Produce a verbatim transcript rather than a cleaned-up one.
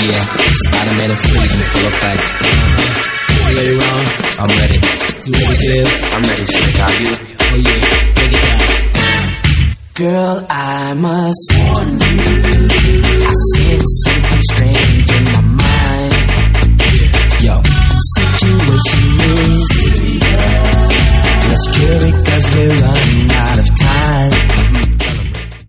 yeah. Spider Man and freeze in full effect. Uh-huh. You ready, Ron? I'm ready. You ready, Kev? I'm ready, Slick. Are you? Oh yeah, take it down. Girl, I must warn you, I sense something strange in my mind.